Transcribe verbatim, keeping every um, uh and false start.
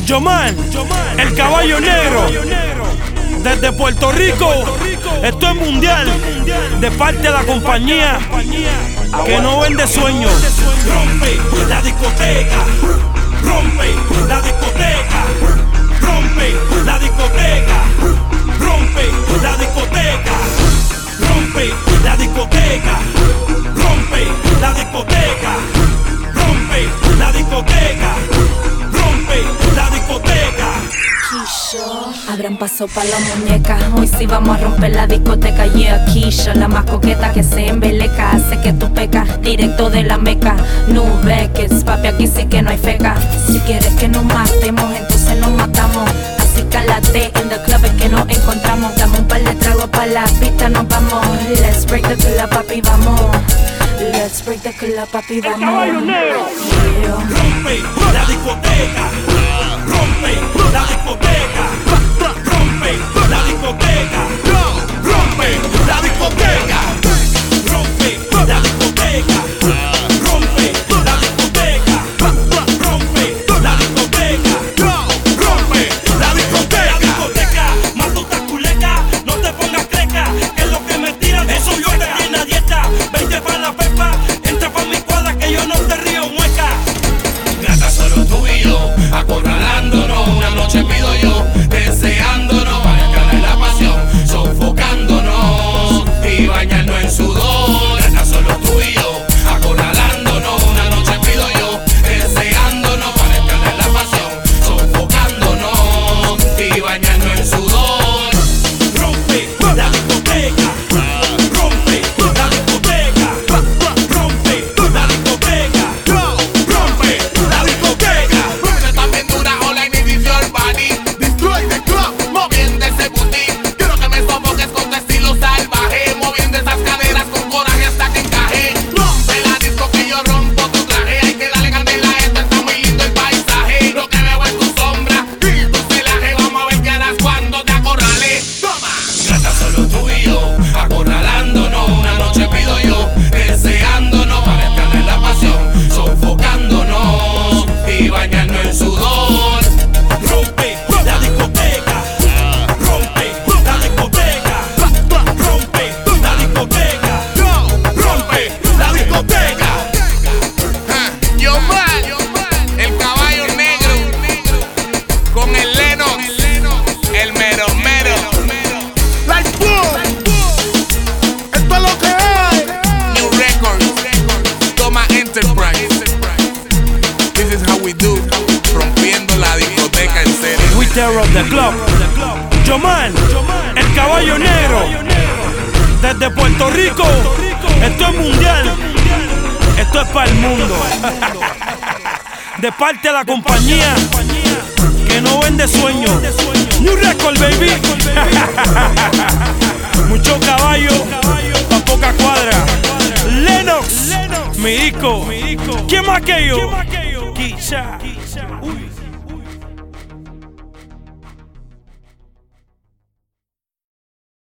Yoman, el caballo negro, desde Puerto Rico. Esto es mundial, de parte de la compañía que no vende sueños. Rompe la discoteca, rompe la discoteca, rompe la discoteca, rompe la discoteca, rompe la discoteca, rompe la discoteca, rompe la discoteca, rompe la discoteca. Abran paso pa' la muñeca, hoy sí vamos a romper la discoteca. Yeah, Keisha, la más coqueta que se embeleca, hace que tú pecas, directo de la meca. No records, papi, aquí sí que no hay feca. Si quieres que nos matemos, entonces nos matamos. Así cálate, en the club es que nos encontramos. Dame un par de tragos pa' la pista, nos vamos. Let's break the club, papi, vamos. Let's break the club, papi, vamos. El caballo negro. Yeah. Rompe la discoteca, rompe la discoteca, rompe la discoteca, rompe la discoteca, rompe la discoteca, rompe la discoteca, rompe la discoteca, rompe la discoteca. La discoteca, más tú estás culeca, no te pongas creca, que es lo que me tiran, eso yo te tiene a dieta. Vente pa' la pepa, entra pa' mi cuadra que yo no te río mueca. Gata, solo tú y yo, acorralándonos, una noche pido yo, deseándonos, para escalar la pasión, sofocándonos y bañarnos en sudor. Gata, solo tú y yo, acorralándonos, una noche pido yo, deseándonos, para escalar la pasión, sofocándonos y bañarnos en sudor. Rompe la discoteca, rompe la discoteca, rompe la discoteca, rompe la discoteca. Rompe también dura ola y mi visual body. Destroy the club, moviendo ese booty. Quiero que me sofoques con tu estilo salvaje, moviendo esas caderas con coraje hasta que encaje. Rompe la disco que yo rompo tu traje. Hay que darle candela a esto, está muy lindo el paisaje. Lo que veo es tu sombra y tu celaje. Vamos a ver qué harás cuando te acorrale. Toma. Gata, solo tú y yo, acorralándonos, una noche pido yo, deseándonos, para escalar la pasión, sofocándonos y bañarnos en sudor. Rompe la discoteca, rompe la discoteca, rompe la discoteca, rompe la discoteca. Yo man, el caballo negro con el Lennox, el mero mero. Like boom, esto es lo que hay. New Records, Toma Enterprise. This is how we do, rompiendo la discoteca en serio. We tear up the club. Yoman, el caballo negro, desde Puerto Rico. Esto es mundial, esto es para el mundo. De parte de la compañía que no vende sueños. New Record, baby. Mucho caballo pa' poca cuadra. Lennox, mi disco. ¿Quién más que yo? Quizá. Uy.